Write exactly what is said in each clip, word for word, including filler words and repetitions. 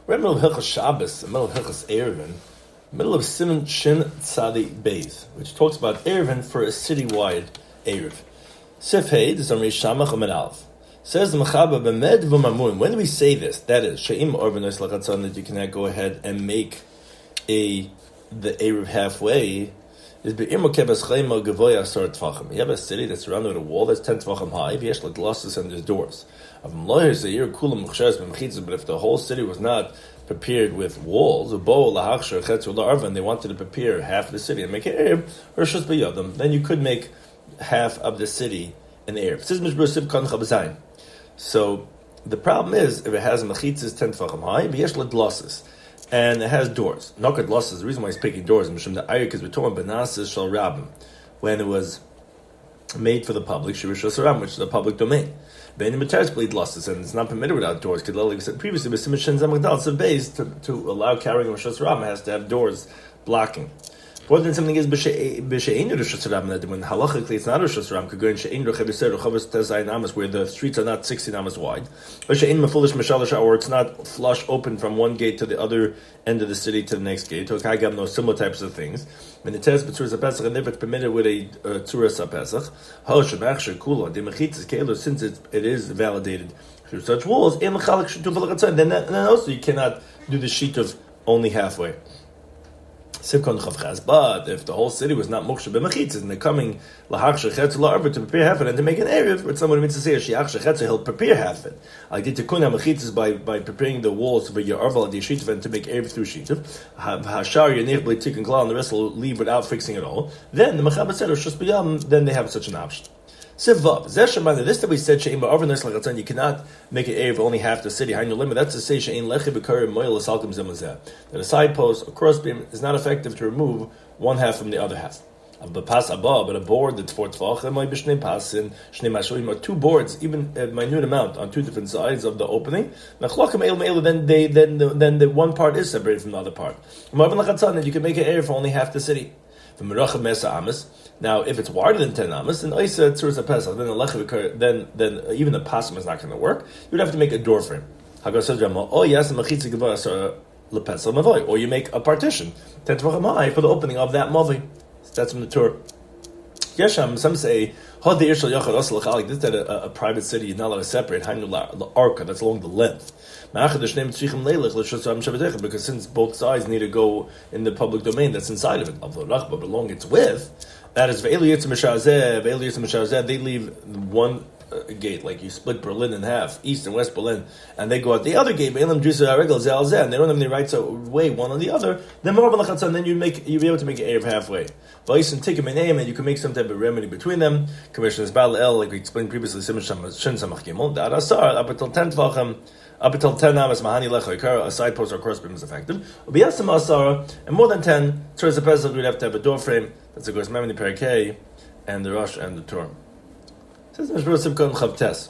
We're in the middle of Hilchos Shabbos, in the middle of Hilchos Erevin, middle of Siman Shin Tzadi Beis, which talks about Erevin for a citywide Erev. Sif Hey, this is on Reish Shamach Amid Aleph. Says the Mechaba B'med V'Mamun. When do we say this? That is, She'im Orvin Ois Lachatzon, that you cannot go ahead and make a the Erev halfway. Is Be'ir Mokebas Chayma Gavoya Asar Tvachim. You have a city that's surrounded with a wall that's ten Tvachim high. V'yesh like glosses and there's doors. But if the whole city was not prepared with walls, and they wanted to prepare half of the city and make it Erev, or Shus B'Yodam, then you could make half of the city an Erev. So the problem is, if it has mechitzas ten tefachim high, v'yesh glosses, and it has doors. Nokat glosses. The reason why he's picking doors, Mishum the Ayik is we're talking about Benasis Shal Rabbim, when it was made for the public, Shirish Saram, which is the public domain. Bein Mitaris bleed losses, and it's not permitted without doors. Because like we said previously, with Simishin Zamagdal, it's base to to allow carrying Rosh Hashanah has to have doors blocking. More than something is b'she'ein Rosh Hashanah, when halachically it's not Rosh Hashanah, could go in she'ein rocheviser rochavas tezayin amas, where the streets are not sixteen amas wide, or she'ein mefulish meshalash, or it's not flush open from one gate to the other end of the city to the next gate. Or kagam, no similar types of things. When it tells b'tzuras pesach, and if it's permitted with a tzuras pesach, ha'oshamachshir kula demechitzes keilu, since it it is validated through such walls, then then also you cannot do the sheet of only halfway. But if the whole city was not moksha b'mechitzes and they're coming lahachsha chetz la'arba to prepare half of it and to make an erev, but someone means to say shiachsha chetz, he'll prepare half of it. I did to kuna mechitzes by by preparing the walls for your arval the shitav and to make erev through shitav. Hashar yanich b'leitik and klal, and the rest will leave without fixing it all. Then the mechaber said or shus b'yam, then they have such an option. Sivav. Zeshamana. This that we said she'im ba'arva nes lachatzon. You cannot make an erev only half the city. Hainu limit. That's to say she'in lechi b'kari moil esalkim zemazeh. That a side post, a crossbeam, is not effective to remove one half from the other half. Of the pas above, but a board that's four tvachim, might be shnei pas and shnei mashuim, or two boards, even a minute amount on two different sides of the opening. Then they then the, then the one part is separated from the other part. That you can make an erev for only half the city. Now, if it's wider than ten amas, then Isa Tzuras Pesach, then the then then even the pasim is not going to work. You would have to make a door frame. Or you make a partition, ten tvachim high, for the opening of that mavi. That's from the Torah. Yesham, some say, this that a, a private city is not allowed to separate, the arka, that's along the length. Because since both sides need to go in the public domain that's inside of it, but along its width, that is, they leave one uh, gate, like you split Berlin in half, East and West Berlin, and they go out the other gate, and they don't have any rights away one on the other, then then you make you'll be able to make an Erev halfway. And you can make some type of remedy between them. Commissioners Bal El, like we explained previously, Shin Samach Gimel, that Asar, up until ten Tvachim, up until ten Amas Mahani Lecha Ikara, a side post or crossbeam is effective. Ubiyasam Asar, and more than ten, Tzuras Pesach, we'd have to have a door frame. That's the Gos Memini Perikei, and the Rosh and the Torah. Says Mishmur Sivkon Chavtes.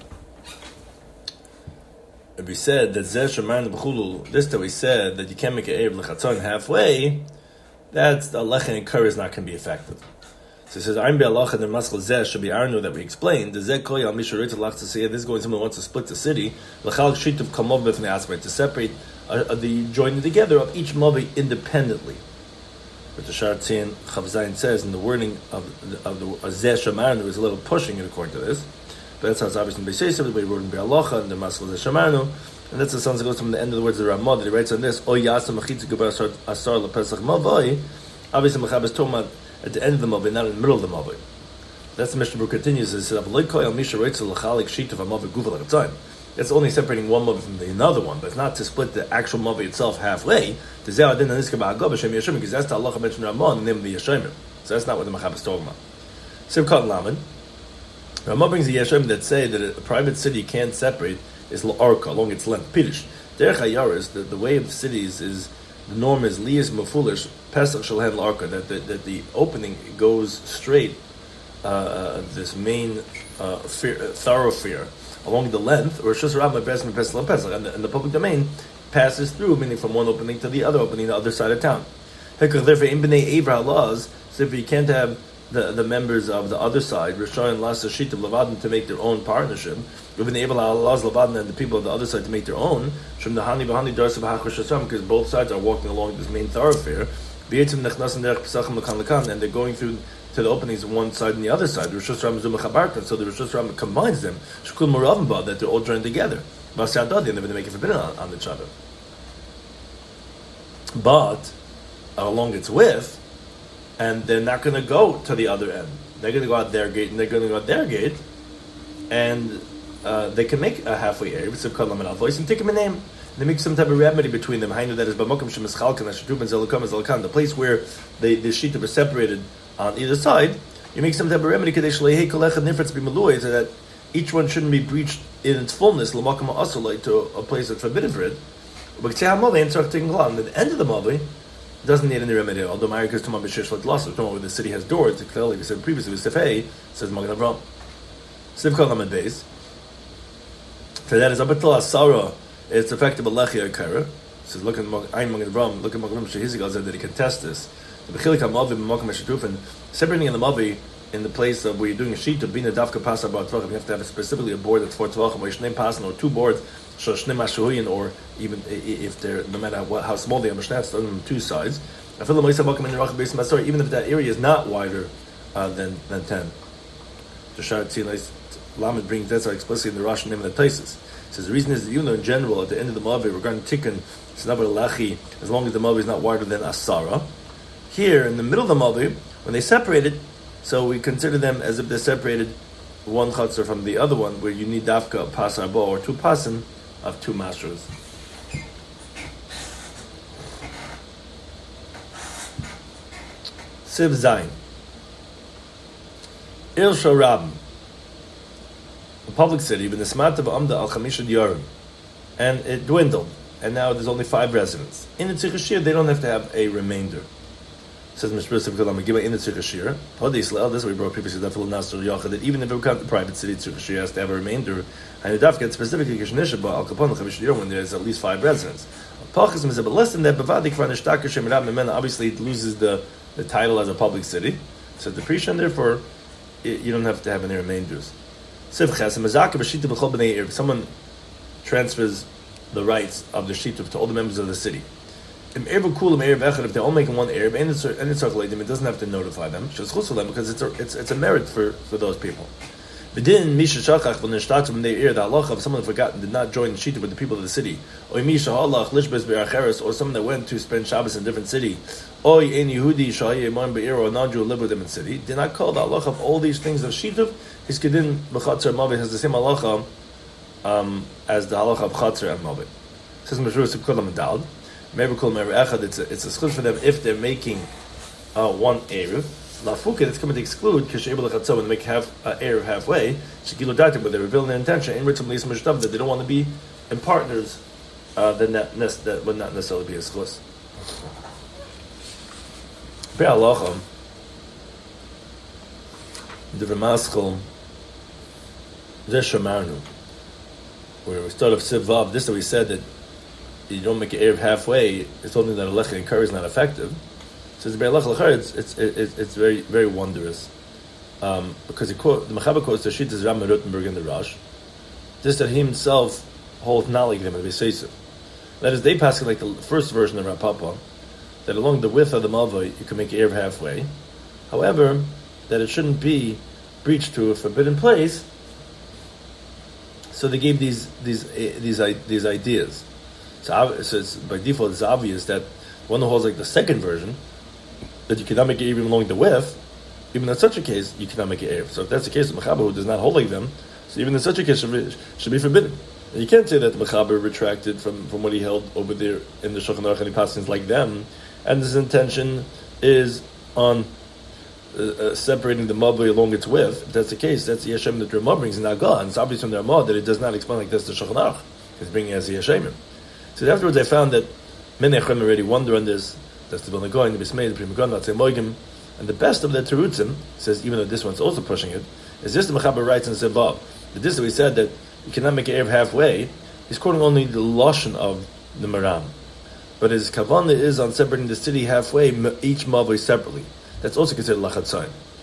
If we said that Zeh Sheman B'chulul, this that we said that you can't make an Erev L'chatzon halfway, that's the Lecha and Ikara is not going to be effective. So it says, I'm Be'alacha and the Maskal Zeh should be Arnu that we explained. The Zeh Koy Al Misharit Lach to say this is going someone who wants to split the city. L'chal Shitav Kamov B'fnei Aspect to separate uh, the joining together of each Mavi independently. But the Shartzian Chavzayin says in the wording of the, of the Zeh Shamarnu is a little pushing it according to this. But that's how it's obviously in Beisesav, the way we're in Be'alacha and the Maskal Zeh Shamarnu. And that's the sounds that goes from the end of the words of the Ramah that he writes on this. O Yasa Machitza Gubar Asar LePesach Mavai. Obviously, Machab is talking about at the end of the Mavai, not in the middle of the Mavai. That's the Mishnah Berurah continues. It says, that's only separating one Mavai from the another one, but it's not to split the actual Mavai itself halfway. Because that's the Allah mentioned Ramah and the name of the Yeshayim. So that's not what the Machab is talking about. Sivkat Lamed. Ramah brings the Yeshayim that say that a private city can't separate is L'Arka, along its length. Pirish. Derech HaYaris, the, the way of the cities is, the norm is Lias Mefulish, Pesach Shalhen L'Arka, that, that, that the opening goes straight, uh, this main uh, fear, uh, thoroughfare, along the length, or Shus Rabbah Pesach Pesach Pesach, and the, and the public domain passes through, meaning from one opening to the other opening, the other side of town. Therefore, in B'nai Evra laws, so if you can't have the, the members of the other side, Rishon Lasa Shita Lavadan, to make their own partnership. We've been able to allow Lavadan and the people of the other side to make their own. From the Hani Bahani Darsa Bahachasham, because both sides are walking along this main thoroughfare. And they're going through to the openings on one side and the other side. So the Rosh Hashanah combines them. That they're all joined together. And they're going to make it forbidden on, on each other. But along its width, and they're not going to go to the other end. They're going to go out their gate, and they're going to go out their gate, and uh, they can make a halfway area. And take them a name. They make some type of remedy between them. That is the place where the the sheet are separated on either side. You make some type of remedy so that each one shouldn't be breached in its fullness to a place that's forbidden for it. But at the end of the Mavi, doesn't need any remedy. Although Ma'ir is Tumah B'Shish like Loss, where the city has doors, clearly we said previously with Sifei, says Magen Avram. Sivkol Lamed Beis. So that is up until Asara, it's effective Alechi or Kara. Says look at Ein Magen Avram, look at Magen Avram Shehizigal said that he can test this. The Bechilik HaMavi B'Makom HaShetuf, and separating in the Mavi in the place of where you're doing a sheet of Bina Davka Pasa Bar Tvachim, you have to have specifically a board that's four Tvachim, where Shneim Pasan, or two boards, Shoshneim Mashuyin, or even if they're, no matter what, how small they are, Mishnatz on two sides. Even if that area is not wider uh, than than ten. The Shar Tzilais Lamed brings that explicitly in the Russian name of the places. Says the reason is that even though in general at the end of the Mavi regarding Tikkun, it's not Lachi, as long as the Mavi is not wider than Asara. Here in the middle of the Mavi, when they separated, so we consider them as if they're separated one chutzner from the other one, where you need dafka pasar bo or two pasin of two masters. Siv Zayin. Il Shorab, a public city, but the Smat of Amda al Chamishad Yorim, and it dwindled, and now there's only five residents. In the Tzich they don't have to have a remainder. Says Mishpur Sivkalam Giba in the Tzich Hod Israel, this is what we brought previously, that even if it becomes a private city, Tzich has to have a remainder, and the Dafka specifically Kishnisha al Kapon Chamishad Yorim when there's at least five residents. Pachas is but less than that, obviously it loses the the title as a public city, so depreciation. Therefore, it, you don't have to have any remainders. If someone transfers the rights of the shituf to all the members of the city, if they're all making one Arab, and it doesn't have to notify them because it's a, it's it's a merit for, for those people. The din misha shachach when they hear the halacha of someone forgotten did not join the shita with the people of the city, or misha halach lishbes be'acheres, or someone that went to spend Shabbos in a different city, or ein Yehudi shayi iman be'ir, or a non-Jew live with them in the city, did not call the halacha of all these things of shita. His kedin b'chatzar mavi has the same halacha um, as the halacha of chatzar and mavi. Says Meshur Sibkulam Adal, maybe call maybe echad. It's a it's a schus for them if they're making uh, one erev. Lafuka, it's coming to exclude because you're able to when they make half uh, air halfway. Shekilu datim, but they're revealing their intention in written lisa mishtav that they don't want to be in partners. Uh, then that that would not necessarily be a schus. Be'alacham, the Ramaschal, Zeshamarnu, where we start off Sivav. This is we said that you don't make an air halfway. It's something that Alecha and curry is not effective. So it's it's it's it's very very wondrous um, because he quote, the Mechaber quotes the Shittas Rambam Rottenberg in the Rosh. This that he himself holds not like them and Vesesa. That is, they pass it like the first version of Rapapa, that along the width of the Malva you can make air halfway. However, that it shouldn't be breached to a forbidden place. So they gave these these these these ideas. So, so it's, by default, it's obvious that one who holds like the second version, that you cannot make it even along the width, even in such a case, you cannot make it Erev. So if that's the case, the Mechaber who does not hold like them, so even in such a case, should be, should be forbidden. And you can't say that the Mechaber retracted from, from what he held over there in the Shulchan Aruch and he passed like them, and his intention is on uh, uh, separating the Mabli along its width. If that's the case, that's the Yeshem that the Ramah brings in Agah, and it's obvious from the Ramah that it does not explain like this to Shulchan Aruch. It's bringing as the Yeshemim. So afterwards I found that many Echem already wonder on this. That's the Vilna Goyen, the Bismei, the Pri Megadim, the Moigim, and the best of the Terutzim says, even though this one's also pushing it, is this the Mechaber writes in Zevav. That this we said that you cannot make an Erev halfway. He's quoting only the Lashon of the Maram, but his Kavanah is on separating the city halfway, each Mavoi separately. That's also considered Lachatzayin.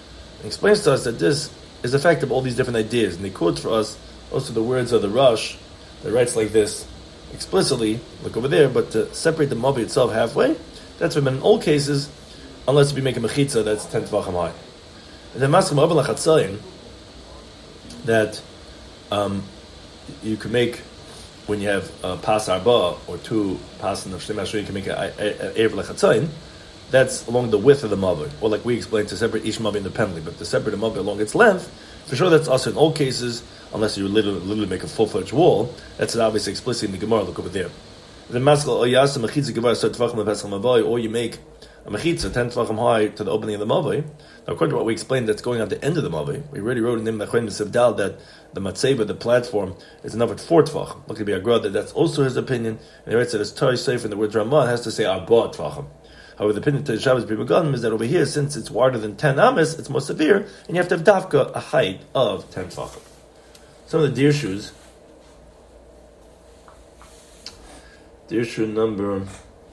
and explains to us that this is the fact of all these different ideas. And he quotes for us also the words of the Rosh that writes like this explicitly, look over there, but to separate the Mavi itself halfway, that's been in all cases, unless we make a mechitza that's ten tvachim high. And then Maschem Abel Lachatzayin, that um, you can make, when you have a pas arba, or two pas of Shnei Mashur, you can make a Erev Lachatzayin, that's along the width of the Mavi, or like we explained, to separate each Mavi independently, but to separate the Mavi along its length, for sure that's also in all cases, unless you literally, literally make a full-fledged wall. That's obviously explicit in the Gemara. Look over there. The Maskal Oyasa Mechitza Gemara Sot Tvachim LePesach Mavai, or you make a Mechitza ten Tvachim high to the opening of the Mavai. Now, according to what we explained, that's going on the end of the Mavai. We already wrote in the Nachem Sevdal that the Matzeva, the platform, is enough at four Tvachim. Look at the Agra, that that's also his opinion. And he writes that it's Torah Seif, and the word Ramah has to say Arba Tvachim. However, the opinion to Shabbos B'Megadim is that over here, since it's wider than ten Amis, it's more severe, and you have to have Dafka, a height of ten Tvachim. Some of the deer shoes. Deer shoe number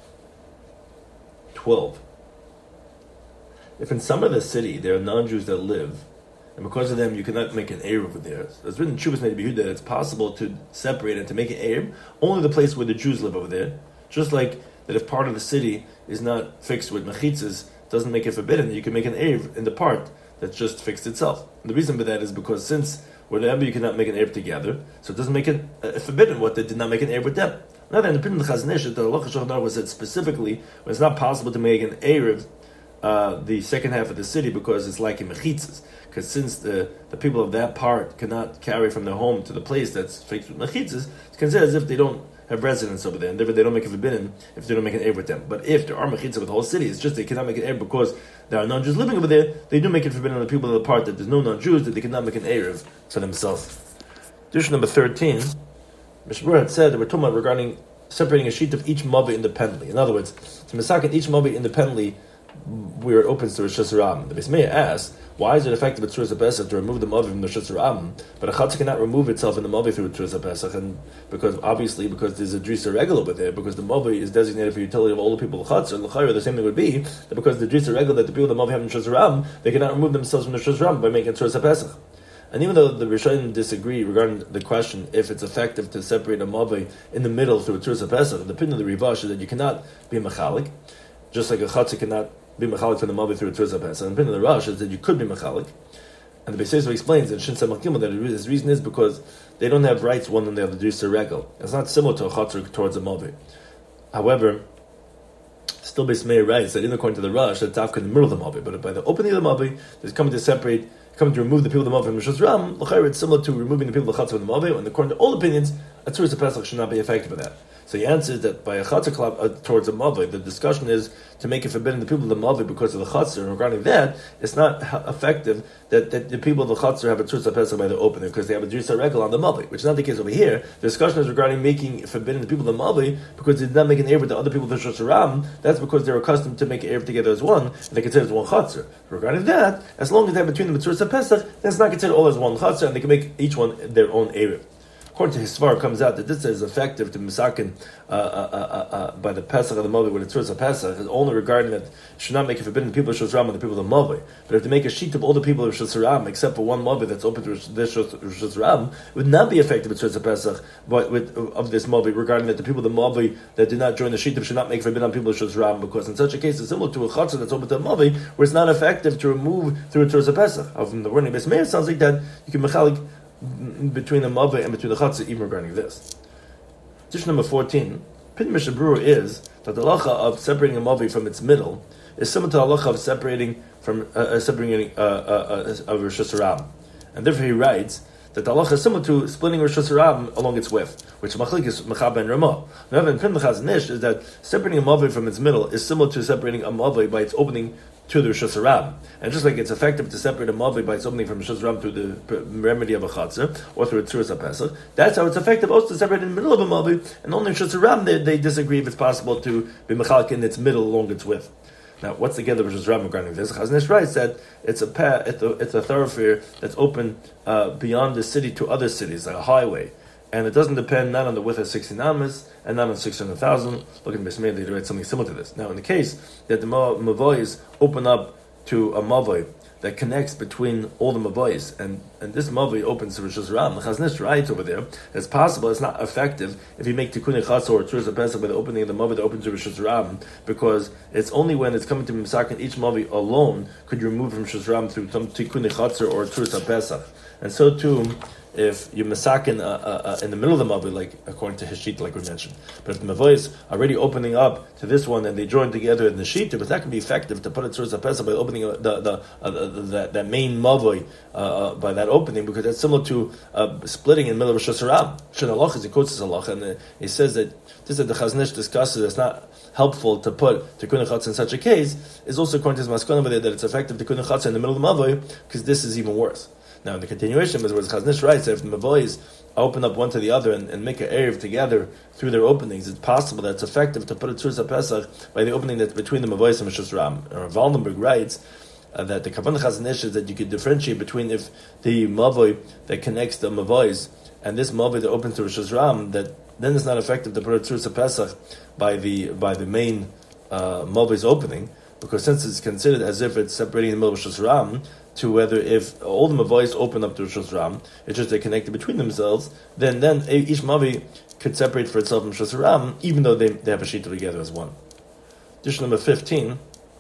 twelve. If in some of the city there are non-Jews that live, and because of them you cannot make an Erev over there, it's written in Chuvas Nei Yehuda that it's possible to separate and to make an Erev only the place where the Jews live over there. Just like that, if part of the city is not fixed with mechitzas, doesn't make it forbidden, you can make an Erev in the part that's just fixed itself. And the reason for that is because since wherever you cannot make an Erev together, so it doesn't make it uh, forbidden what they did not make an Erev with them. Now, in the opinion of the Chazon Ish, the Halacha Shulchan Aruch was said specifically when it's not possible to make an Erev uh, the second half of the city because it's like in mechitzas. Because since the, the people of that part cannot carry from their home to the place that's fixed with mechitzas, it's considered as if they don't have residence over there, and therefore they don't make it forbidden if they don't make an Erev with them. But if there are mechitzas with the whole city, it's just they cannot make an Erev because there are non-Jews living over there, they do make it forbidden on the people of the part that there's no non-Jews, that they cannot make an Erev for themselves. Dish number thirteen, Mishmur had said that we're talking about regarding separating a sheet of each Mavi independently. In other words, to Mesakin each Mavi independently where it opens to Rosh Hashanah. The Beis Meir asks, why is it effective at Tzuras HaPesach to remove the Mavi from the Rosh Hashanah, but a Chatzah cannot remove itself in the Mavi through Tzuras HaPesach? And because obviously because there's a Drisa Regel over there, because the Mavi is designated for utility of all the people of Chatzah, and the the same thing would be that because the Drisa Regel that the people of the Mavi have in Rosh Hashanah, they cannot remove themselves from the Rosh Hashanah by making Tzuras HaPesach. And even though the Rishonim disagree regarding the question if it's effective to separate a Mavi in the middle through a Tzuras HaPesach, the opinion of the Rivash is that you cannot be mechalik, just like a Chatzah cannot be mechalik from the Mavi through a Tzuras HaPesach. And the opinion of the Rosh is that you could be mechalik. And the Beis Yosef explains in Shin Samach Gimel that his reason is because they don't have rights one on the other, Drisa Regel. It's not similar to a Chatzah towards a Mavi. However, still Beis Meir writes that in according to the Rosh, that's Dafka in the middle of the Mavi, but by the opening of the Mavi, there's coming to separate, coming to remove the people of the Mavi from Rosh Hashanah. L'chayr, it's similar to removing the people of the Chatzah from the Mavi, and according to all opinions, a Tzuras HaPesach should not be effective with that. So he answers that by a Chatzah club uh, towards a Mavi, the discussion is to make it forbidden the people of the Mavi because of the Chatzah, and regarding that, it's not ha- effective that, that the people of the Chatzah have a Tzuras HaPesach by the opening, because they have a Drisa Regel on the Mavi, which is not the case over here. The discussion is regarding making forbidden the people of the Mavi because they did not make an Erev with the other people of the Rosh Hashanah. That's because they're accustomed to make an Erev together as one, and they consider it as one Chatzah. Regarding that, as long as they have between them a Tzuras HaPesach, that's not considered all as one Chatzah, and they can make each one their own Erev. According to his Svar, it comes out that this is effective to Misakin uh, uh, uh, uh, by the Pesach of the Mavi, when it's Tzuras HaPesach, is only regarding that should not make it forbidden the people of Rosh Hashanah and the people of the Mavi. But if they make a sheet of all the people of Rosh Hashanah, except for one Mavi that's open to this Rosh Hashanah, it would not be effective with Tzuras HaPesach but with, of this Mavi, regarding that the people of the Mavi that do not join the sheet of should not make forbidden on people of Rosh Hashanah, because in such a case it's similar to a Chatzah that's open to a Mavi, where it's not effective to remove through a Tzuras HaPesach. From the wording of Beis Meir, it sounds like that you can mechalik between the Mavi and between the Chatzah, even regarding this. Dish number fourteen, Pin Mishnah Berurah is that the halacha of separating a Mavi from its middle is similar to the halacha of separating from uh, uh, separating uh, uh, uh, of Rosh Hashanah, and therefore he writes that the halacha is similar to splitting Rosh Hashanah along its width, which Machlik is Mechaba and Ramah. Now, in Pin Chazon Ish is that separating a Mavi from its middle is similar to separating a Mavi by its opening to the Rosh Hashanah. And just like it's effective to separate a Mavi by its opening from Rosh Hashanah through the remedy of a Chatzah, or through a Tzuras HaPesach, that's how it's effective also to separate in the middle of a Mavi, and only in Rosh Hashanah they, they disagree if it's possible to be Mechalik in its middle along its width. Now, what's the Gedder of Rosh Hashanah regarding this? Chazon Ish writes that it's a path, it's a, it's a thoroughfare that's open uh, beyond the city to other cities, like a highway. And it doesn't depend not on the width of sixteen amas and not on six hundred thousand. Look at Beis Meir, they write something similar to this. Now, in the case that the Mavois open up to a Mavoi that connects between all the mavois, and, and this mavoi opens to Rosh Hashanah. The Chazon Ish writes over there, it's possible, it's not effective if you make Tikkun Chatzor or Tzuras HaPesach by the opening of the mavoi that opens to Rosh Hashanah, because it's only when it's coming to Misakin each mavoi alone could you remove from Rosh Hashanah through some Tikkun Chatzor or Tzuras HaPesach. And so too, if you masakin uh, uh, uh, in the middle of the mavoi, like according to his sheet, like we mentioned, but if the mavoi is already opening up to this one and they join together in the sheet, but that can be effective to put it towards the pesach by opening the the, uh, the, the that, that main mavoi uh, uh, by that opening, because that's similar to uh, splitting in the middle of Rosh Hashanah. Shin halach is he quotes this halach, and uh, he says that this that the Chazon Ish discusses. It's not helpful to put Tikkun Chatzor in such a case. Is also according to his maskana over there that it's effective Tikkun Chatzor in the middle of the mavoi, because this is even worse. Now, in the continuation, as Chazon Ish writes, if the mavois open up one to the other and, and make an erev together through their openings, it's possible that it's effective to put a Tzuras HaPesach by the opening that's between the mavois and Rosh Hashanah. Or Waldenberg writes uh, that the Kavanah Chazon Ish is that you could differentiate between if the mavoi that connects the mavois and this mavoi that opens to Rosh Hashanah, that then it's not effective to put a Tzuras HaPesach by the by the main uh, mavoi's opening, because since it's considered as if it's separating the middle of Rosh Hashanah, to whether if all the mavois open up to Rosh Hashanah, it's just they're connected between themselves, then then each mavi could separate for itself from Rosh Hashanah, even though they, they have a shita together as one. Dish number fifteen,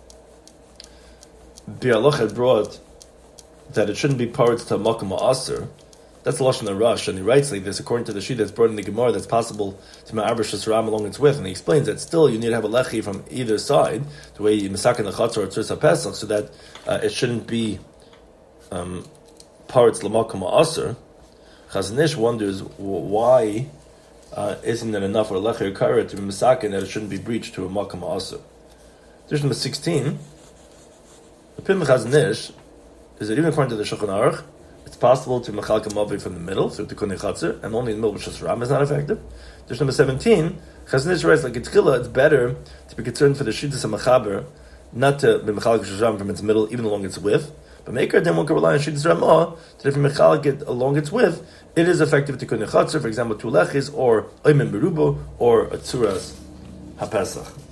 Bialoch had brought that it shouldn't be parts to Makam Aser. That's the Lashon HaRash, and he writes like this, according to the sheet that's brought in the Gemara, that's possible to Ma'aber Rosh Hashanah along its width, and he explains that still you need to have a lechi from either side, the way you misakin the chatzor or Tzuras HaPesach, so that uh, it shouldn't be Um, parts l'makom ha'aser. Chazon Ish wonders why uh, isn't it enough for a lecher kara to be misakin that it shouldn't be breached to a makom ha'aser. There's number sixteen. The pin Chazon Ish is that even according to the Shulchan Aruch, it's possible to mechalka mavi from the middle, so to Tikkun Chatzor, and only in the middle of Rosh Hashanah is not effective. There's number seventeen. Chazon Ish writes like it's it's better to be concerned for the shittas ha'machaber, not to be mechalka Rosh Hashanah from its middle, even along its width. But Maker then one can rely on Shittas Ramah that if you mechalik it along its width, it is effective to Tikkun Chatzor, for example, two lechis or oimen berubo or a Tzuras HaPesach.